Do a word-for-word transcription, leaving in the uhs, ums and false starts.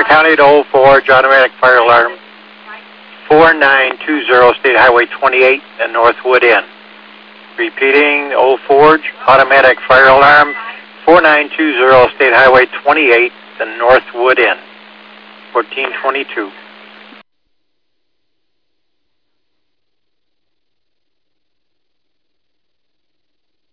County to Old Forge, automatic fire alarm, four nine two zero, State Highway twenty-eight and Northwood Inn. Repeating, Old Forge, automatic fire alarm, four nine two zero, State Highway twenty-eight and Northwood Inn, fourteen twenty-two.